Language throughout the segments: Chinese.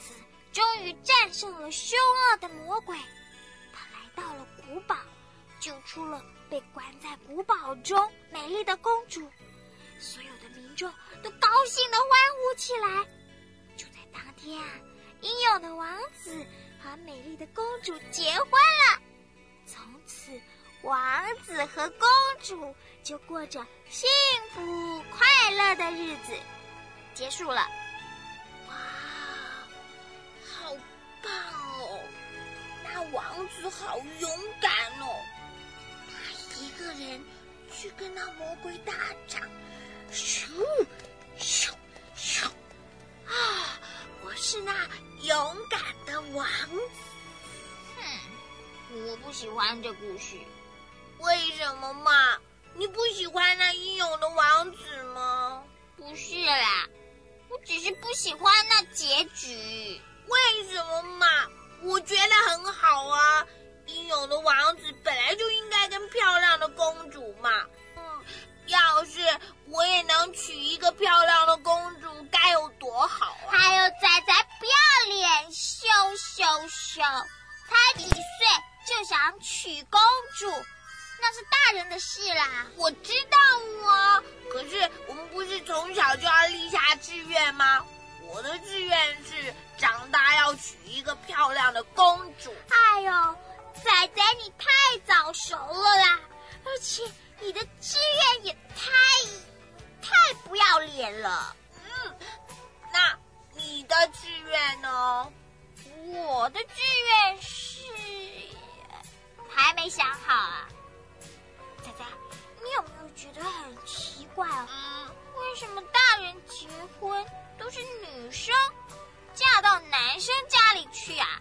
子终于战胜了凶恶的魔鬼，他来到了古堡，救出了被关在古堡中美丽的公主。所有的民众都高兴地欢呼起来。就在当天啊，英勇的王子和美丽的公主结婚了。从此，王子和公主就过着幸福快乐的日子。结束了。 哇，好棒哦！那王子好勇敢哦，他一个人去跟那魔鬼打仗，咻咻咻！啊，我是那勇敢的王子。 我不喜欢这故事。 为什么嘛？你不喜欢那英勇的王子吗？ 不是啦，我只是不喜欢那结局。 为什么嘛？我觉得很好啊，英勇的王子本来就应该跟漂亮的公主嘛。要是我也能娶一个漂亮的公主，该有多好啊！ 还有仔仔不要脸，羞羞羞！才几岁就想娶公主，那是大人的事啦。 我知道啊，可是我们不是从小就要立下志愿吗？我的志愿是长大要娶一个漂亮的公主。 哎呦，仔仔你太早熟了啦，而且你的志愿也太不要脸了。 那你的志愿呢？ 我的志愿是还没想好啊。仔仔，你有没有觉得很奇怪啊？为什么大人结婚都是女生嫁到男生家里去啊？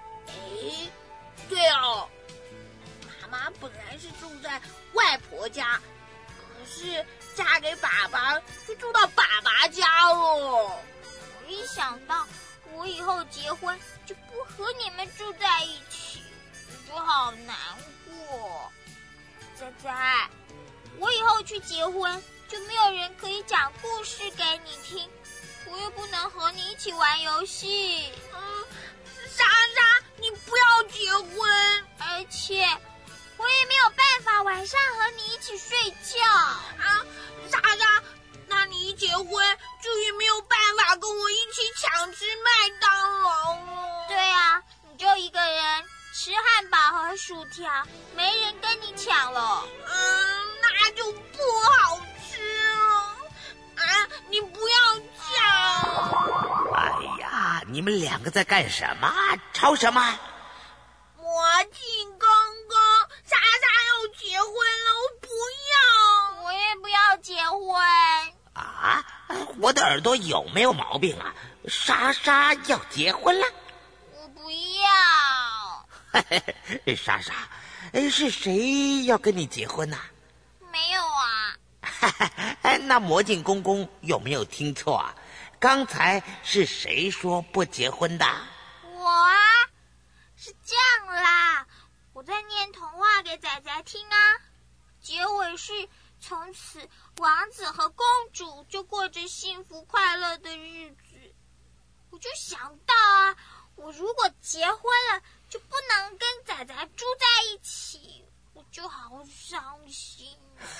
对哦，妈妈本来是住在外婆家，可是嫁给爸爸就住到爸爸家了。 我一想到我以后结婚就不和你们住在一起，我就好难过。仔仔，我以后去结婚就没有人可以讲故事给你听，我又不能和你一起玩游戏。 莎莎，你不要结婚， 而且我也没有办法晚上和你一起睡觉啊！莎莎，那你一结婚就也没有办法跟我一起抢吃麦当劳了。 对啊，你就一个人吃汉堡和薯条，没人跟你抢了。 那就不好吃了。你不要抢！ 哎呀，你们两个在干什么？吵什么？ 魔镜公公，莎莎要结婚了，我不要。 我也不要结婚。 啊，我的耳朵有没有毛病啊？莎莎要结婚了？ 我不要。 莎莎，是谁要跟你结婚呢？ 没有啊。 那魔镜公公有没有听错啊？刚才是谁说不结婚的？ 我啊，是这样啦，我在念童话给仔仔听啊。结尾是从此王子和公主就过着幸福快乐的日子。我就想到啊，我如果结婚了就不能跟仔仔住在一起，我就好伤心。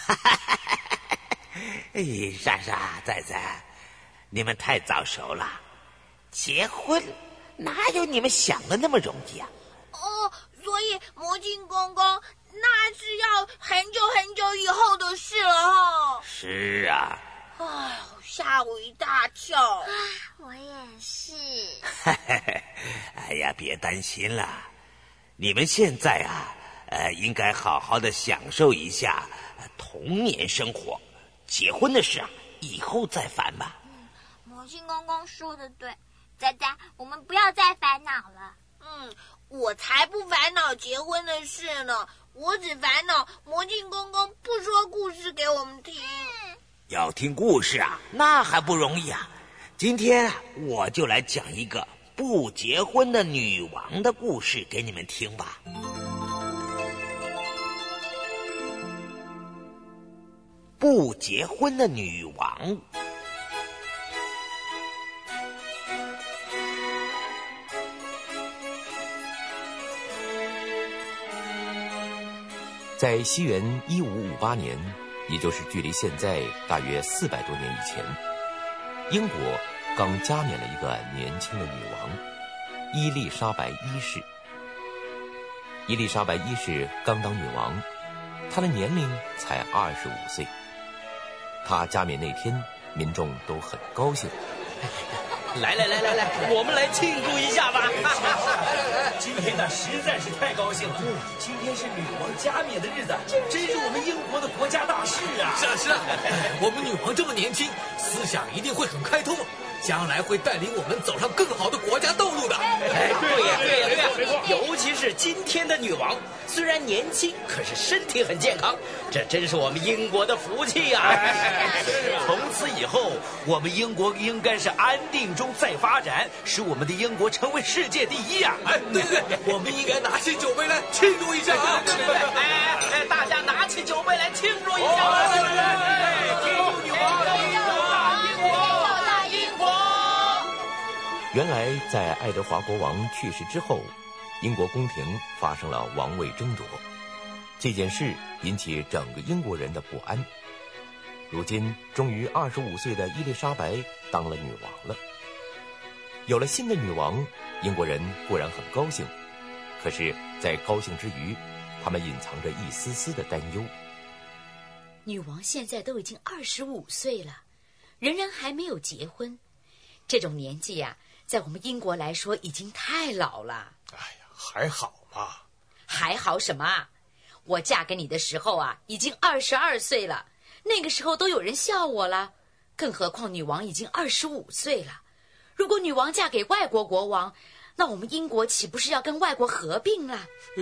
莎莎、仔仔，你们太早熟了，结婚哪有你们想的那么容易啊？ 所以魔镜公公那是要很久很久以后的事了哈。 是啊。 吓我一大跳。 我也是。 哎呀，别担心了，你们现在啊，应该好好的享受一下童年生活。结婚的事啊，以后再烦吧。 魔镜公公说的对，仔仔，我们不要再烦恼了。 我才不烦恼结婚的事呢，我只烦恼魔镜公公不说故事给我们听。 要听故事啊，那还不容易啊。今天我就来讲一个不结婚的女王的故事给你们听吧。不结婚的女王。 在西元1558年，也就是距离现在大约400多年以前，英国刚加冕了一个年轻的女王伊丽莎白一世。伊丽莎白一世刚当女王，她的年龄才25岁。她加冕那天，民众都很高兴。 来，我们来庆祝一下吧！ 今天呢，实在是太高兴了。今天是女王加冕的日子，真是我们英国的国家大事啊！ 是啊，我们女王这么年轻，思想一定会很开通，将来会带领我们走上更好的国家道路的。 对呀，尤其是今天的女王，虽然年轻，可是身体很健康，这真是我们英国的福气呀！ 从此以后，我们英国应该是安定中再发展，使我们的英国成为世界第一呀！ 对，我们应该拿起酒杯来庆祝一下啊！ 对，大家拿起酒杯来庆祝一下！ 庆祝女王！ 大英国！ 原来，在爱德华国王去世之后，英国宫廷发生了王位争夺，这件事引起整个英国人的不安。如今，终于25岁的伊丽莎白当了女王了。有了新的女王，英国人固然很高兴，可是，在高兴之余，他们隐藏着一丝丝的担忧。 女王现在都已经25岁了，仍然还没有结婚，这种年纪呀，在我们英国来说已经太老了。 哎呀，还好嘛。 还好什么啊？我嫁给你的时候啊，已经22岁了，那个时候都有人笑我了，更何况女王已经25岁了。如果女王嫁给外国国王，那我们英国岂不是要跟外国合并了？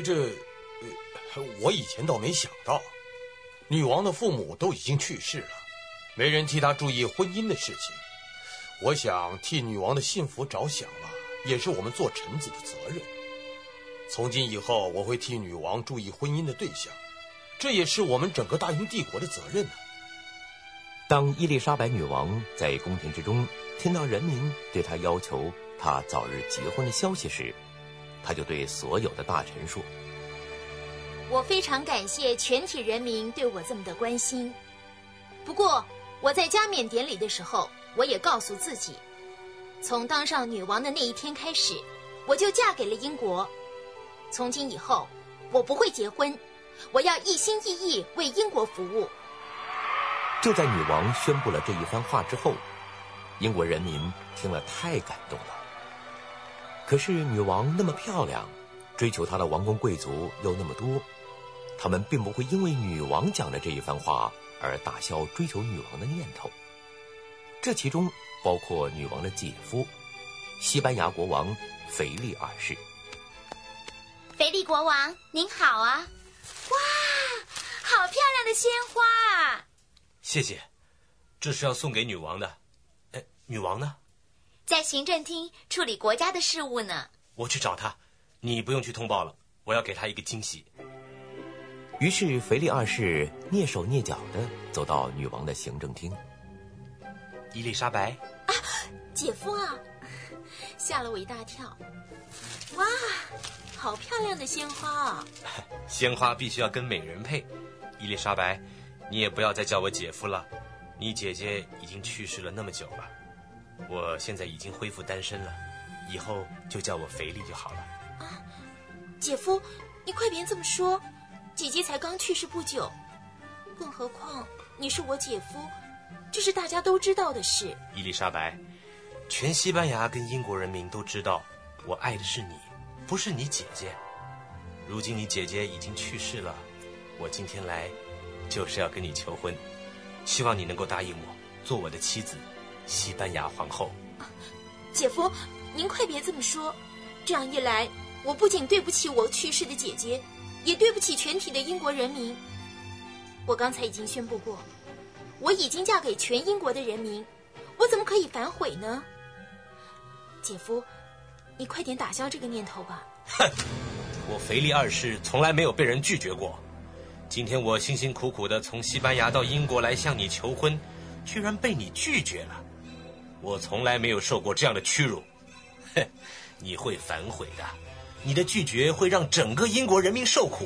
我以前倒没想到，女王的父母都已经去世了，没人替她注意婚姻的事情。我想替女王的幸福着想了，也是我们做臣子的责任。从今以后，我会替女王注意婚姻的对象，这也是我们整个大英帝国的责任呢。 当伊丽莎白女王在宫廷之中听到人民对她要求她早日结婚的消息时，她就对所有的大臣说： 我非常感谢全体人民对我这么的关心。不过我在加冕典礼的时候，我也告诉自己，从当上女王的那一天开始，我就嫁给了英国。从今以后，我不会结婚，我要一心一意为英国服务。 就在女王宣布了这一番话之后，英国人民听了太感动了。可是女王那么漂亮，追求她的王公贵族又那么多，他们并不会因为女王讲的这一番话而打消追求女王的念头。这其中包括女王的姐夫，西班牙国王腓力二世。 腓力国王您好啊！哇，好漂亮的鲜花啊！ 谢谢，这是要送给女王的。女王呢？ 在行政厅处理国家的事务呢。 我去找她，你不用去通报了，我要给她一个惊喜。 于是腓力二世蹑手蹑脚地走到女王的行政厅。 伊丽莎白啊，姐夫啊，吓了我一大跳。哇，好漂亮的鲜花啊！ 鲜花必须要跟美人配。伊丽莎白，你也不要再叫我姐夫了，你姐姐已经去世了那么久了，我现在已经恢复单身了，以后就叫我腓力就好了。 啊，姐夫，你快别这么说，姐姐才刚去世不久，更何况你是我姐夫，这是大家都知道的事。 伊丽莎白，全西班牙跟英国人民都知道，我爱的是你，不是你姐姐。如今你姐姐已经去世了，我今天来就是要跟你求婚，希望你能够答应我，做我的妻子，西班牙皇后。 姐夫，您快别这么说，这样一来，我不仅对不起我去世的姐姐，也对不起全体的英国人民。我刚才已经宣布过，我已经嫁给全英国的人民，我怎么可以反悔呢？姐夫，你快点打消这个念头吧。 哼，我腓力二世从来没有被人拒绝过，今天我辛辛苦苦的从西班牙到英国来向你求婚，居然被你拒绝了，我从来没有受过这样的屈辱。哼，你会反悔的，你的拒绝会让整个英国人民受苦，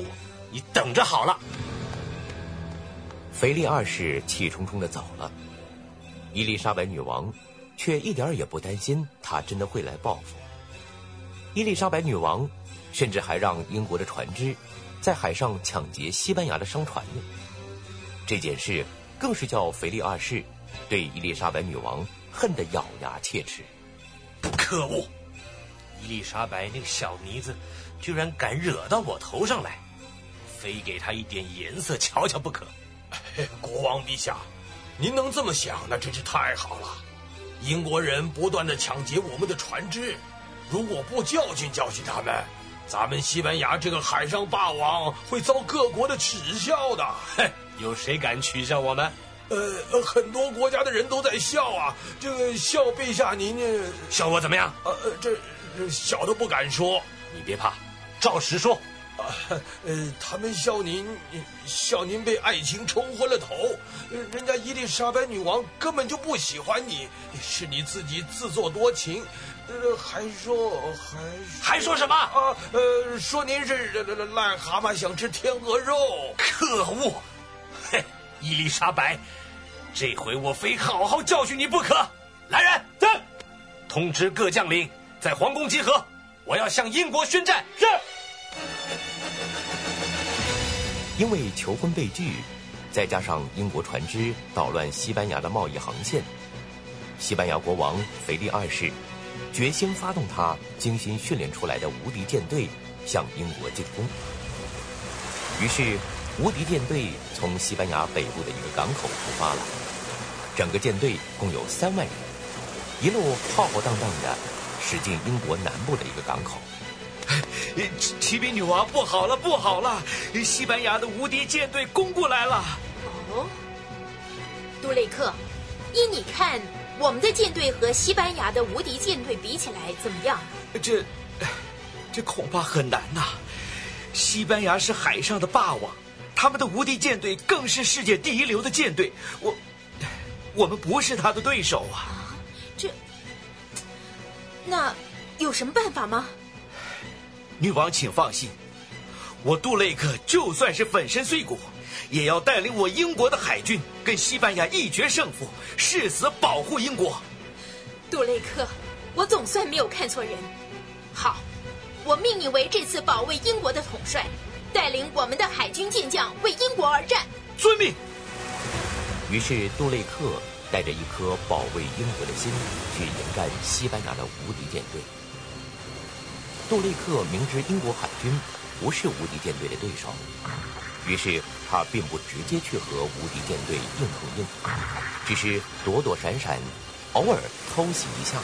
你等着好了。 腓力二世气冲冲地走了，伊丽莎白女王却一点也不担心他真的会来报复。伊丽莎白女王甚至还让英国的船只在海上抢劫西班牙的商船呢。这件事更是叫腓力二世对伊丽莎白女王恨得咬牙切齿。 可恶！伊丽莎白那个小妮子居然敢惹到我头上来，非给她一点颜色瞧瞧不可。 国王陛下，您能这么想，那真是太好了。英国人不断地抢劫我们的船只，如果不教训教训他们，咱们西班牙这个海上霸王会遭各国的耻笑的。 有谁敢取笑我们？ 很多国家的人都在笑啊，这个笑陛下您笑我怎么样？ 这小的不敢说。 你别怕，照实说。 他们笑您被爱情冲昏了头，人家伊丽莎白女王根本就不喜欢你，是你自己自作多情，还说什么啊？说您是癞蛤蟆想吃天鹅肉。 可恶！嘿，伊丽莎白，这回我非好好教训你不可。来人，走！通知各将领在皇宫集合，我要向英国宣战。是。 因为求婚被拒，再加上英国船只捣乱西班牙的贸易航线，西班牙国王腓力二世决心发动他精心训练出来的无敌舰队向英国进攻。于是无敌舰队从西班牙北部的一个港口出发了，整个舰队共有3万人，一路浩浩荡荡的驶进英国南部的一个港口。 启禀女王，不好了，不好了！西班牙的无敌舰队攻过来了。 哦，杜雷克，依你看，我们的舰队和西班牙的无敌舰队比起来怎么样？ 这恐怕很难呐。西班牙是海上的霸王，他们的无敌舰队更是世界第一流的舰队，我们不是他的对手啊。 那有什么办法吗？ 女王请放心，我杜雷克就算是粉身碎骨，也要带领我英国的海军跟西班牙一决胜负，誓死保护英国。 杜雷克，我总算没有看错人。好，我命你为这次保卫英国的统帅，带领我们的海军健将为英国而战。 遵命。 于是杜雷克带着一颗保卫英国的心去迎战西班牙的无敌舰队。杜雷克明知英国海军不是无敌舰队的对手，于是他并不直接去和无敌舰队硬碰硬，只是躲躲闪闪，偶尔偷袭一下。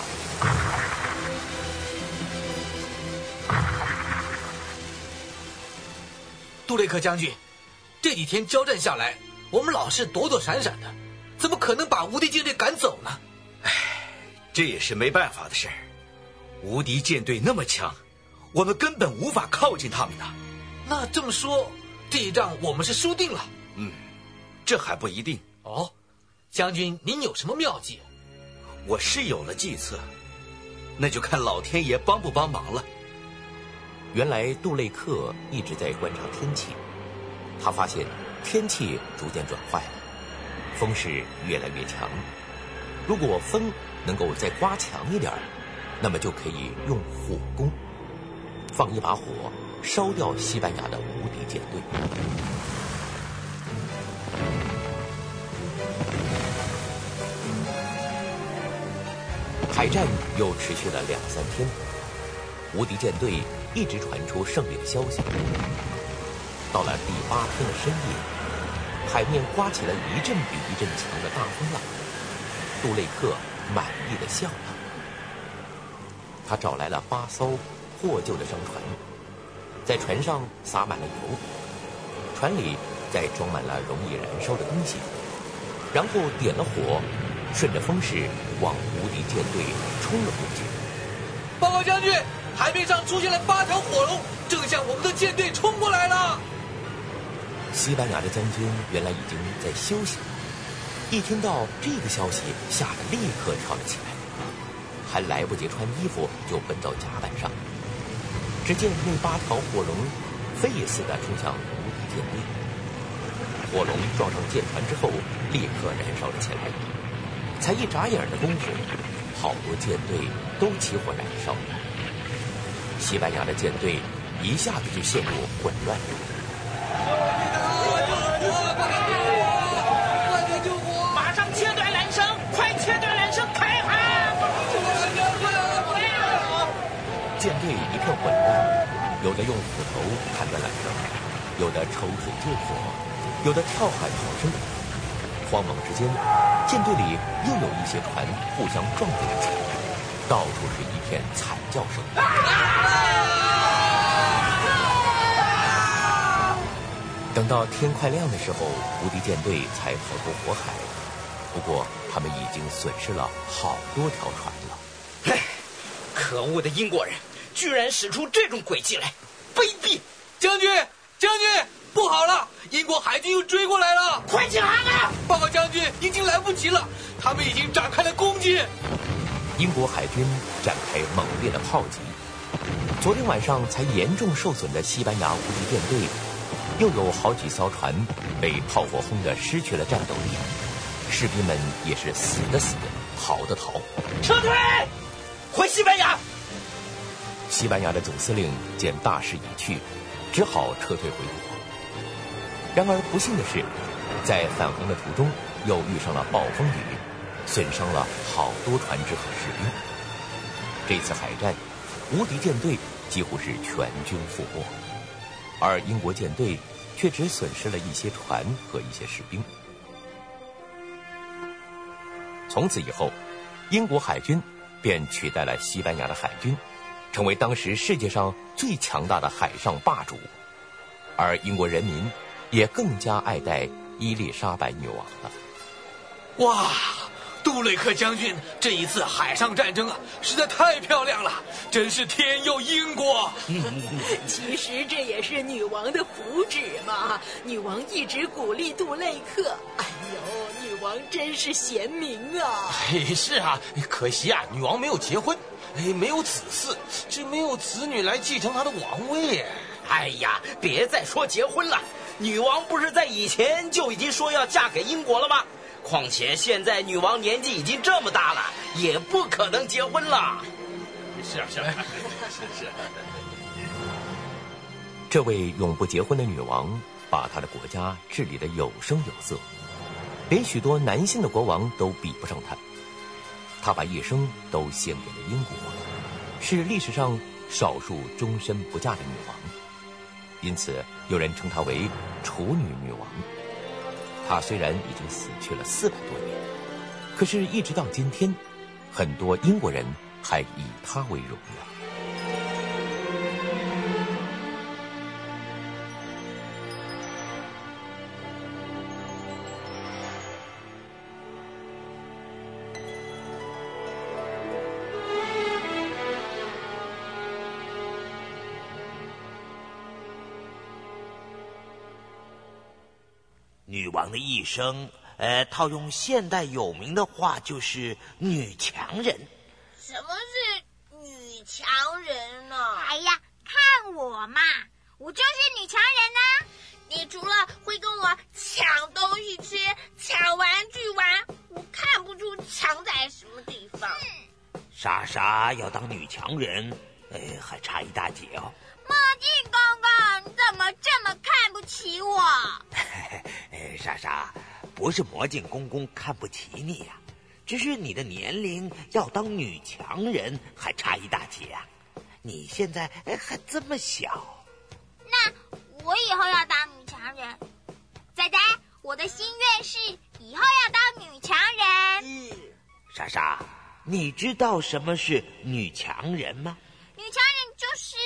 杜雷克将军，这几天交战下来，我们老是躲躲闪闪的，怎么可能把无敌舰队赶走呢？ 这也是没办法的事儿。无敌舰队那么强，我们根本无法靠近他们的。 那这么说，这一仗我们是输定了。 这还不一定。 哦，将军您有什么妙计？ 我是有了计策，那就看老天爷帮不帮忙了。 原来杜雷克一直在观察天气，他发现天气逐渐转坏了，风势越来越强。如果风能够再刮强一点，那么就可以用火攻，放一把火烧掉西班牙的无敌舰队。海战又持续了2-3天，无敌舰队一直传出胜利的消息。到了第8天的深夜，海面刮起了一阵比一阵强的大风浪。杜雷克满意的笑了，他找来了8艘破旧的商船，在船上撒满了油，船里再装满了容易燃烧的东西，然后点了火，顺着风势往无敌舰队冲了过去。 报告将军，海面上出现了8条火龙，正向我们的舰队冲过来了。 西班牙的将军原来已经在休息了，一听到这个消息，吓得立刻跳了起来，还来不及穿衣服就奔到甲板上。只见那8条火龙飞也似的冲向无敌舰队。火龙撞上舰船之后，立刻燃烧了起来。才一眨眼的功夫，好多舰队都起火燃烧了。西班牙的舰队一下子就陷入混乱。 马上切断缆绳，快切断缆绳，开航！ 舰队一片混乱，有的用斧头砍断缆绳，有的抽水救火，有的跳海逃生。慌忙之间，舰队里又有一些船互相撞在一起，到处是一片惨叫声。等到天快亮的时候，无敌舰队才逃出火海。不过，他们已经损失了好多条船了。 唉，可恶的英国人，居然使出这种诡计来，卑鄙！ 将军，不好了！英国海军又追过来了！ 快起航啊！ 报告将军，已经来不及了，他们已经展开了攻击。 英国海军展开猛烈的炮击。昨天晚上才严重受损的西班牙无敌舰队，又有好几艘船被炮火轰得失去了战斗力，士兵们也是死的死，逃的逃。 撤退，回西班牙！ 西班牙的总司令见大势已去，只好撤退回国。然而不幸的是，在返航的途中又遇上了暴风雨，损伤了好多船只和士兵。这次海战，无敌舰队几乎是全军覆没，而英国舰队却只损失了一些船和一些士兵。从此以后，英国海军便取代了西班牙的海军，成为当时世界上最强大的海上霸主。而英国人民也更加爱戴伊丽莎白女王了。 哇，杜雷克将军，这一次海上战争啊，实在太漂亮了，真是天佑英国。 其实这也是女王的福祉嘛，女王一直鼓励杜雷克。哎呦，女王真是贤明啊！ 是啊，可惜啊，女王没有结婚，没有子嗣，这没有子女来继承她的王位。 哎呀，别再说结婚了，女王不是在以前就已经说要嫁给英国了吗？况且现在女王年纪已经这么大了，也不可能结婚了。 是啊。 这位永不结婚的女王把她的国家治理得有声有色，连许多男性的国王都比不上她。她把一生都献给了英国，是历史上少数终身不嫁的女王，因此有人称她为处女女王。她虽然已经死去了400多年，可是一直到今天，很多英国人还以她为荣耀。 女王的一生，套用现代有名的话，就是女强人。 什么是女强人呢？ 哎呀，看我嘛，我就是女强人啊！ 你除了会跟我抢东西吃、抢玩具玩，我看不出强在什么地方。 莎莎要当女强人，还差一大截哦。 墨镜公公，你怎么这么看不起我？ 莎莎，不是魔镜公公看不起你呀，只是你的年龄要当女强人还差一大截啊！你现在还这么小。 那我以后要当女强人。仔仔，我的心愿是以后要当女强人。 莎莎，你知道什么是女强人吗？ 女强人就是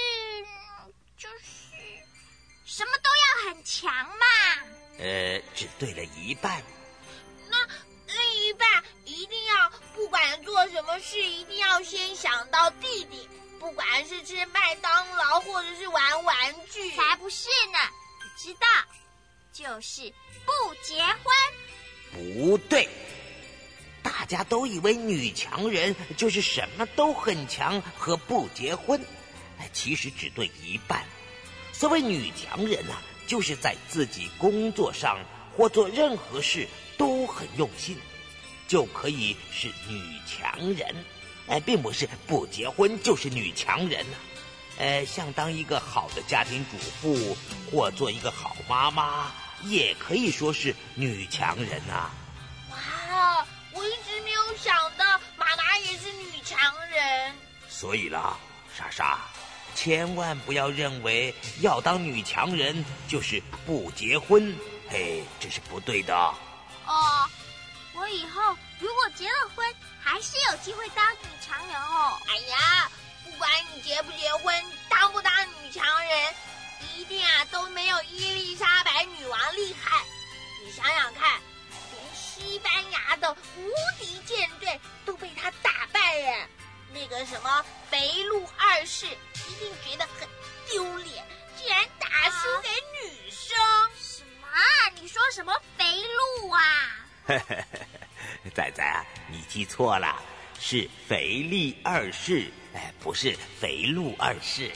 什么都要很强嘛。 只对了一半。 那另一半一定要不管做什么事，一定要先想到弟弟，不管是吃麦当劳或者是玩玩具。 才不是呢，你知道，就是不结婚。 不对，大家都以为女强人就是什么都很强和不结婚，其实只对一半。所谓女强人啊， 就是在自己工作上或做任何事都很用心，就可以是女强人。并不是不结婚就是女强人呐。像当一个好的家庭主妇或做一个好妈妈，也可以说是女强人呐。 哇，我一直没有想到妈妈也是女强人。 所以啦，莎莎，千万不要认为要当女强人就是不结婚，这是不对的。 哦，我以后如果结了婚，还是有机会当女强人哦。 哎呀，不管你结不结婚，当不当女强人，一定都没有伊丽莎白女王厉害。你想想看，连西班牙的无敌舰队都被她打败耶。那个什么肥鹿二世一定觉得很丢脸，竟然打输给女生。 什么啊？你说什么肥鹿啊？ 仔仔啊，你记错了，是腓力二世，不是肥鹿二世。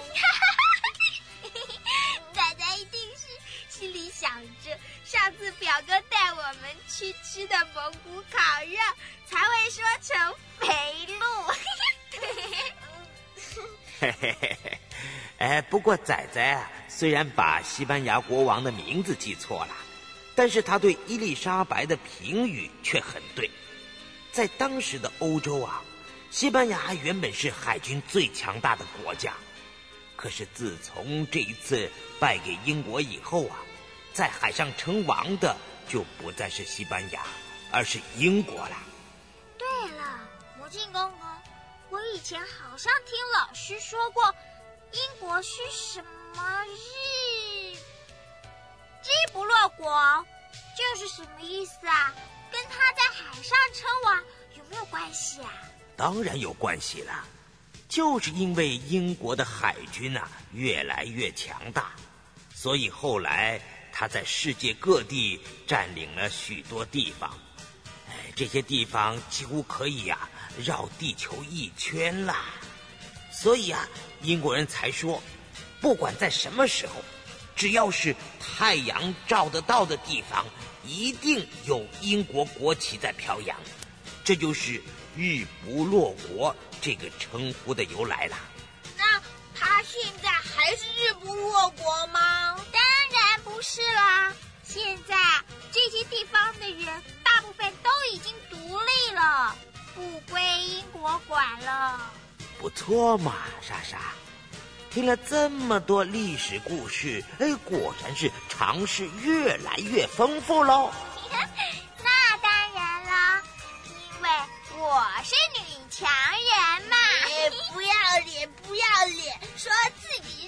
仔仔一定是心里想着上次表哥带我们去吃的蒙古烤肉，才会说成肥鹿。 不过仔仔啊，虽然把西班牙国王的名字记错了，但是他对伊丽莎白的评语却很对。在当时的欧洲啊，西班牙原本是海军最强大的国家，可是自从这一次败给英国以后啊，在海上称王的就不再是西班牙，而是英国了。 对了，魔镜公公，我以前好像听老师说过，英国是什么日不落国，这是什么意思啊？跟他在海上称王有没有关系啊？ 当然有关系了，就是因为英国的海军越来越强大，所以后来他在世界各地占领了许多地方，这些地方几乎可以绕地球一圈啦。所以英国人才说，不管在什么时候，只要是太阳照得到的地方，一定有英国国旗在飘扬，这就是日不落国这个称呼的由来啦。 那他现在还是日不落国吗？ 当然不是啦，现在这些地方的人大部分都已经独立了，不归英国管了。 不错嘛，莎莎，听了这么多历史故事，果然是常识越来越丰富喽。 那当然了，因为我是女强人嘛。 不要脸，不要脸，说自己